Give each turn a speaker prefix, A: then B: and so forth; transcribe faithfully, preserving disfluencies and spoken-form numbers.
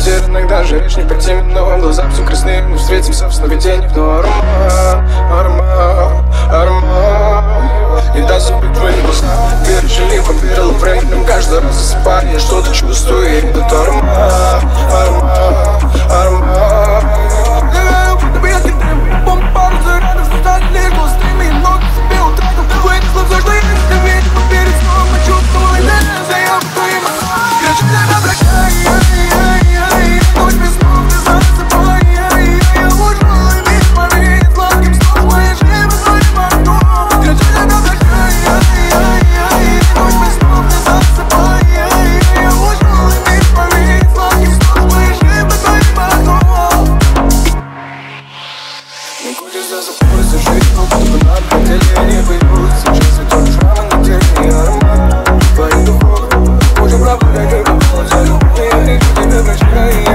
A: потерянных, даже речь не по теме, но глаза все красные. Мы встретимся в сновидениях, но аромат, аромат, аромат не даст забыть твои глаза. Пережили по перелом временем, каждый раз засыпая, я что-то чувствую, и этот аромат, аромат, аромат. Будто бы я кидаю бомбу, пару зарядов, стали лишь глазами, и много себе утратил. Вынесло все, что есть, ты видишь, но перед сном мы чувствовали, да, заявку твоим. Кричу тебя, прощай, ночь без снов, ты засыпай. Я ушел и не смотри, сладким сном, моя жизнь вновь в окно. Кричу тебя, прощай, ночь без снов, ты засыпай. Я ушел и не смотри, сладким сном, моя жизнь вновь в окно. Не хочется забыть за жизнь, но будто бы нам хотели не появилось. Сейчас идет шрама на теле и аромат твоих духов. Будем прогулять, как голос, я люблю, я кричу тебе, прощай.